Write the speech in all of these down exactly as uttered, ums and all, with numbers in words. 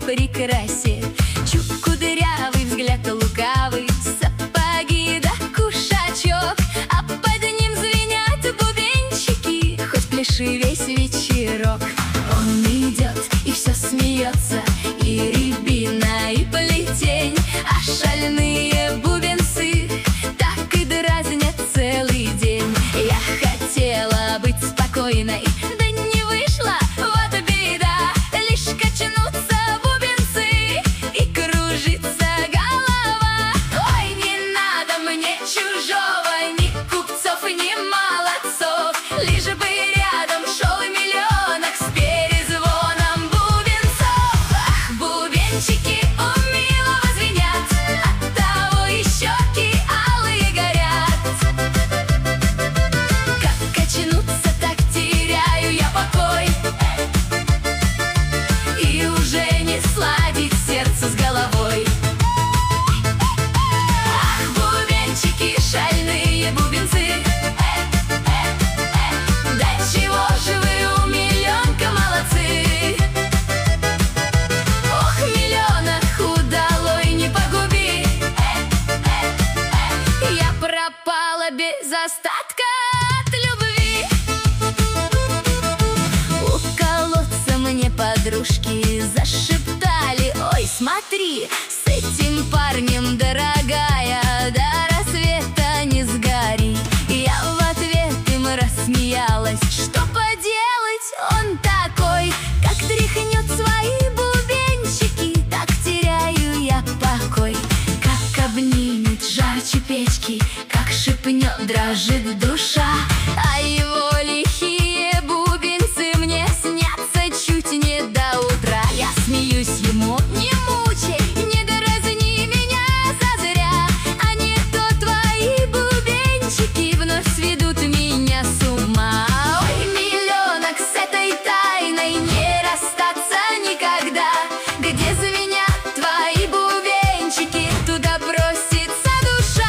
прекрасе. Чуб кудрявый, взгляд лукавый, сапоги да кушачок, а под ним звенят бубенчики, хоть пляши весь вечерок. Он идет и все смеется, и рябина, и плетень, а шальные бубенцы так и дразнят целый день. Я хотела быть спокойной, да не вышло, вот беда. Лишь качнутся бубенцы, и кружится голова. Ой, не надо мне чужого, ни купцов, ни молодцов, лишь бы рядом шел миллионок с перезвоном бубенцов. Ах, бубенчики у милого звенят, оттого и щеки алые горят. Как качнутся, так теряю я покой, и уже не сладить сердце с головой. Ах, бубенчики, шальные бубенцы, да чего же вы у миллионка молодцы. Ох, миллионах удалой не погуби, я пропала без остатка от любви. У колодца мне подружки зашептали: ой, смотри, с этим парнем, дорогая, до рассвета не сгори. Я в ответ им рассмеялась: что поделать, он такой. Как тряхнет свои бубенчики, так теряю я покой. Как обнимет жарче печки, как шепнет, дрожит душа, а его лихие бубенцы мне снятся чуть не до утра. Я смеюсь ему: не мучай, не дразни меня зазря, а не то твои бубенчики вновь сведут меня с ума. Ой, миллионок, с этой тайной не расстаться никогда. Где звенят твои бубенчики, туда просится душа.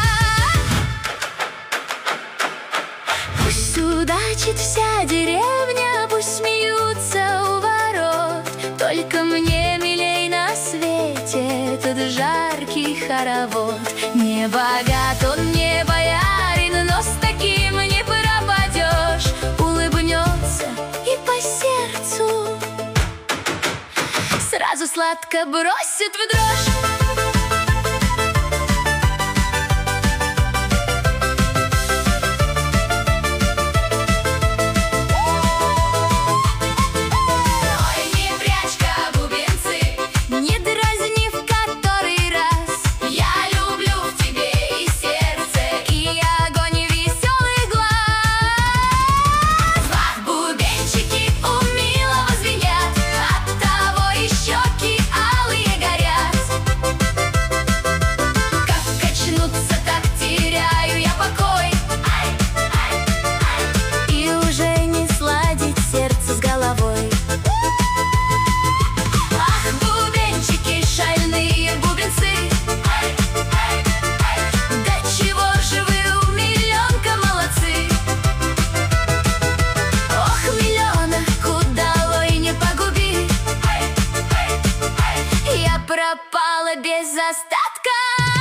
Пусть судачит вся деревня, пусть смеются у ворот, только мне милей на свете этот жаркий хоровод. Не богат он, не боярин, но с таким не пропадешь. Улыбнется и по сердцу сразу сладко бросит в дрожь. Ой, не прячь-ка бубенцы, не дразни в который раз. Я люблю в тебе и сердце, и огонь веселый глаз. Ах, бубенчики у милого звенят, оттого и щеки алые горят. Как качнутся, так теряю я покой, и уже не сладить сердце с головой. Ах, бубенчики, шальные бубенцы, да чего же вы у миллионка молодцы. Ох, миллионах удалой не погуби, я пропала без остатка